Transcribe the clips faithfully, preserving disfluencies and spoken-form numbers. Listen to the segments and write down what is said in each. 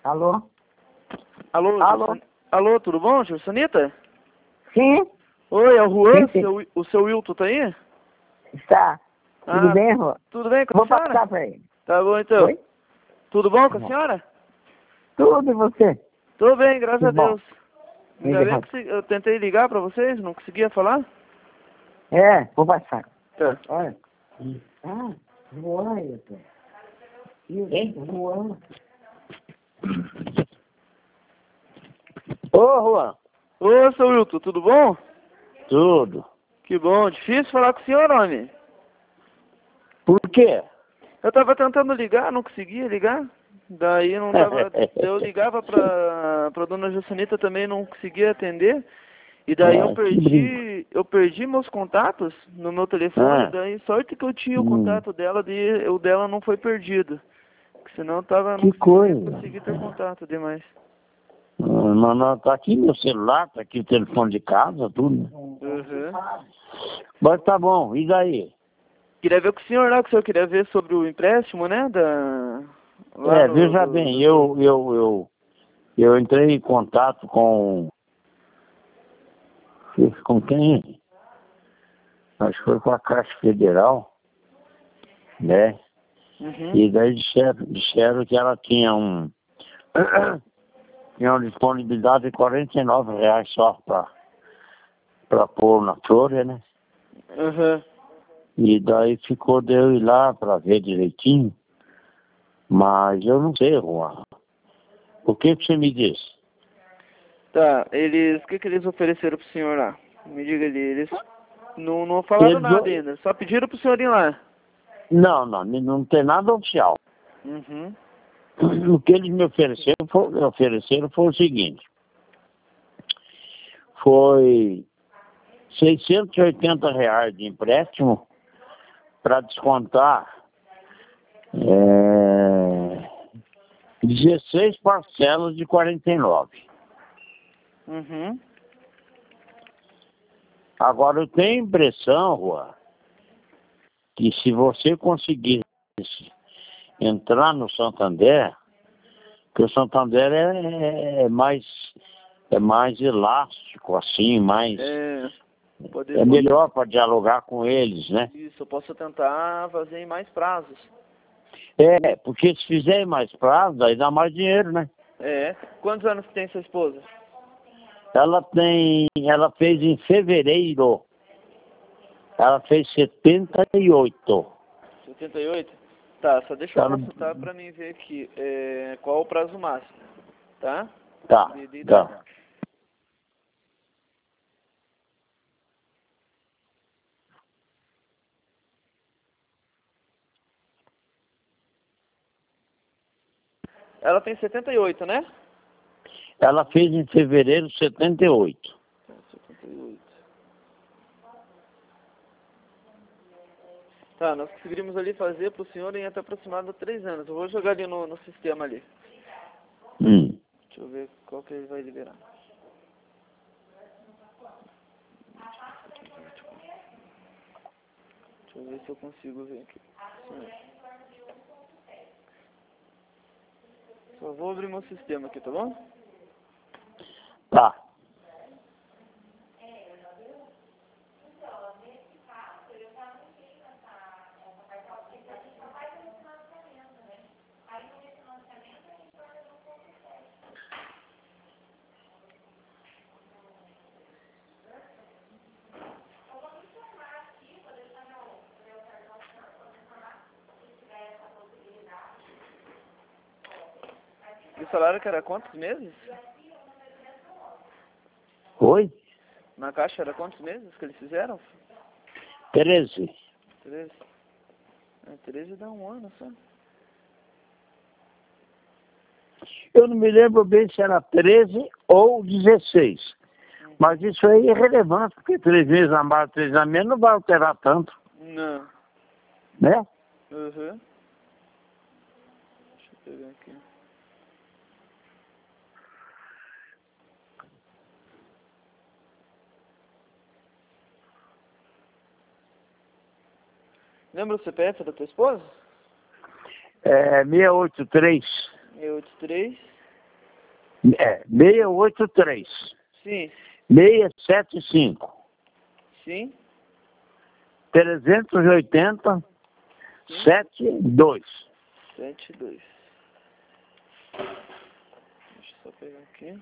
Alô? Alô, Alô? Gilson- Alô, tudo bom, Gilsonita? Sim, Oi, é o Juan, Sim, sim. seu, o seu Wilton tá aí? está. Tudo Ah, bem, Rô? tudo bem com Vou a senhora? passar pra ele. Tá bom, então. Oi? Tudo bom com a Bom. senhora? Tudo e você? Tô bem, graças Que a bom. Deus. Ainda Ele bem errado. que se- eu tentei ligar pra vocês, não conseguia falar? É, vou passar. Tá. Olha. Ah, Juan, Wilton. Hein? Juan. Ô, Juan. Ô, seu Wilton, tudo bom? Tudo. Que bom, difícil falar com o senhor, homem. Por quê? Eu tava tentando ligar, não conseguia ligar. Daí não tava. Eu ligava pra, pra dona Gilsonita também, não conseguia atender. E daí eu Ah, que brinco. perdi, eu perdi meus contatos no meu telefone, Ah. daí sorte que eu tinha o Hum. contato dela, e o dela não foi perdido. Porque senão eu tava, não Que coisa. consegui ter contato demais. Ah, Não, não, tá aqui meu celular, tá aqui o telefone de casa, tudo. Uhum. Mas tá bom, e daí? Queria ver com o senhor lá, que o senhor queria ver sobre o empréstimo, né? Da. Lá É, no, veja do, bem, do- eu, eu, eu, eu entrei em contato com. Com quem? Acho que foi com a Caixa Federal, né? Uhum. E daí disseram, disseram que ela tinha um. tinha uma disponibilidade de quarenta e nove reais só para para pôr na folha, né? Uhum. E daí ficou de eu ir lá para ver direitinho. Mas eu não sei, Juan. O que que você me disse? Tá, eles. O que, que eles ofereceram pro senhor lá? Me diga ali, eles não, não falaram Eles nada o- ainda, só pediram pro senhor ir lá. Não, não, não tem nada oficial. Uhum. O que eles me ofereceram foi, me ofereceram foi o seguinte. Foi seiscentos e oitenta reais de empréstimo para descontar é, dezesseis parcelas de quarenta e nove. Uhum. Agora eu tenho a impressão, Juan, que se você conseguisse entrar no Santander, que o Santander é, é mais é mais elástico, assim, mais É. Poder, é melhor para dialogar com eles, né? Isso, eu posso tentar fazer em mais prazos. É, porque se fizer em mais prazo, aí dá mais dinheiro, né? É. Quantos anos tem sua esposa? Ela tem, ela fez em fevereiro, ela fez setenta e oito. setenta e oito? Tá, só deixa eu Ela, consultar pra mim ver aqui. É, qual o prazo máximo, tá? tá, De, de idade. tá. Ela tem setenta e oito, né? Ela fez em fevereiro setenta e oito. Tá, setenta e oito. Tá, nós conseguiríamos ali fazer pro senhor em até aproximado três anos. Eu vou jogar ali no, no sistema ali. Hum. Deixa eu ver qual que ele vai liberar. Deixa eu ver se eu consigo ver aqui. Senhor. Só vou abrir meu sistema aqui, tá bom? Tá. E o salário que era quantos meses? Oi? Na caixa era quantos meses que eles fizeram? treze. treze. É, treze dá um ano só. Eu não me lembro bem se era treze ou dezesseis. Mas isso aí é irrelevante, porque três meses a mais, três a menos não vai alterar tanto, Não. né? Uhum. Deixa eu pegar aqui. Lembra o C P F da tua esposa? É seiscentos e oitenta e três. seiscentos e oitenta e três. É, seis oito três. Sim. seis sete cinco. Sim. trezentos e oitenta, setenta e dois. setenta e dois. Deixa eu só pegar aqui.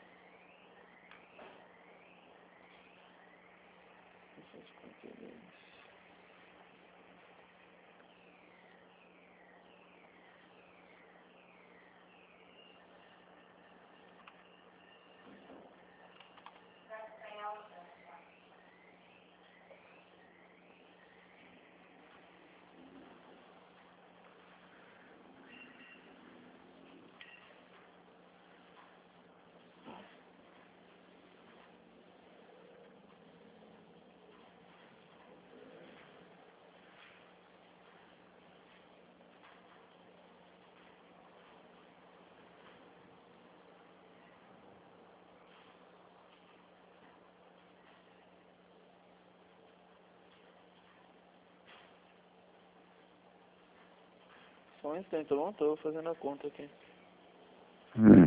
Só um instante, tá bom? Tô fazendo a conta aqui. Hum.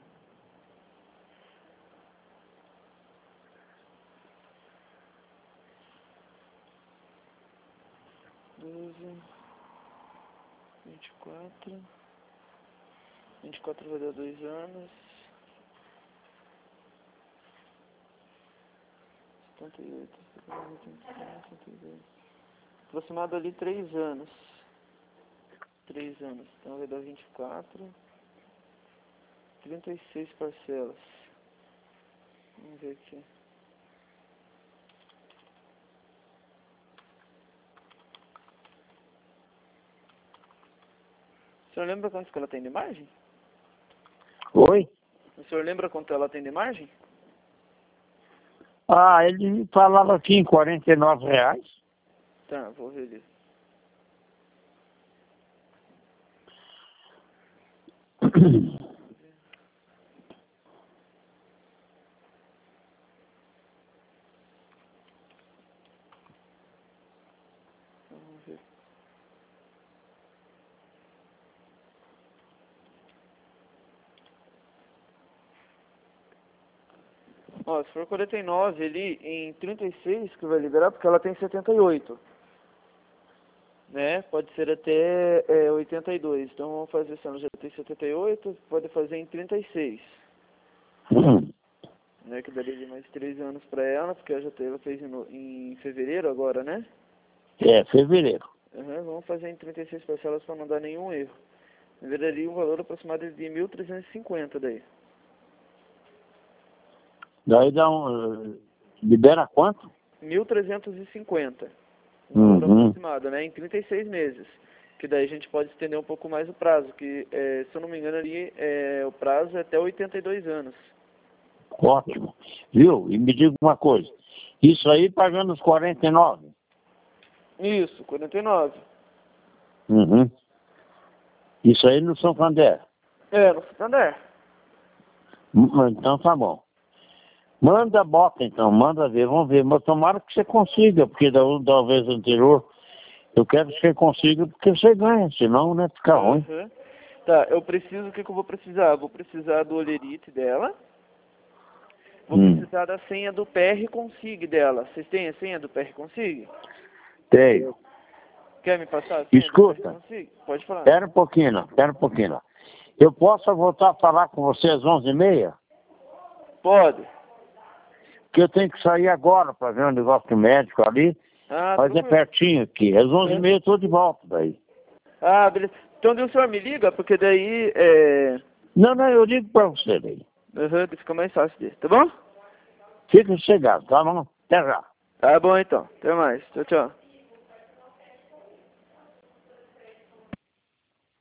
doze, vinte e quatro. vinte e quatro vai dar dois anos. setenta e oito, setenta e nove, setenta e dois. Aproximado ali três anos. três anos. Então vai dar vinte e quatro. trinta e seis parcelas. Vamos ver aqui. O senhor lembra quanto que ela tem de margem? Oi? O senhor lembra quanto ela tem de margem? Ah, ele falava aqui em quarenta e nove reais. Tá, vou ver ali. Vamos ver. Ó, se for quarenta e nove ali, em trinta e seis que vai liberar, porque ela tem setenta e oito. Né? Pode ser até é, oitenta e dois. Então vamos fazer, se ela já tem setenta e oito, pode fazer em trinta e seis. Hum. Né? Que daria de mais três anos para ela, porque ela já teve, ela fez em, no- em fevereiro agora, né? É, fevereiro. Uhum, vamos fazer em trinta e seis parcelas para não dar nenhum erro. Daria um valor aproximado de mil trezentos e cinquenta daí. Daí dá um... Libera quanto? mil trezentos e cinquenta. Um valor Uhum. aproximado, né? Em trinta e seis meses. Que daí a gente pode estender um pouco mais o prazo. Que, é, se eu não me engano, ali é, o prazo é até oitenta e dois anos. Ótimo. Viu? E me diga uma coisa. Isso aí pagando os quarenta e nove. Isso, quarenta e nove. Uhum. Isso aí no São Santander. É, no Santander. Hum, Então tá bom. Manda bota então, manda ver, vamos ver. Mas tomara que você consiga, porque da, da vez anterior eu quero que você consiga, porque você ganha, senão né, fica ruim. Uhum. Tá, eu preciso, o que, que eu vou precisar? Vou precisar do olerite dela. Vou Hum. precisar da senha do P R Consig dela. Vocês têm a senha do P R Consig? Tenho. Quer me passar a senha Escuta. do P R Consig? Pode falar. Espera um pouquinho, não, espera um pouquinho. Não. Eu posso voltar a falar com você às onze e meia? Pode. Porque eu tenho que sair agora para ver um negócio médico ali. Ah, Mas é tranquilo. pertinho aqui. Às onze e meia eu estou de volta daí. Ah, beleza. Então daí o senhor me liga, porque daí é... Não, não, eu ligo para você daí. Uhum, fica mais fácil desse, tá bom? Fica chegado, tá bom? Até já. Tá bom então. Até mais. Tchau, tchau.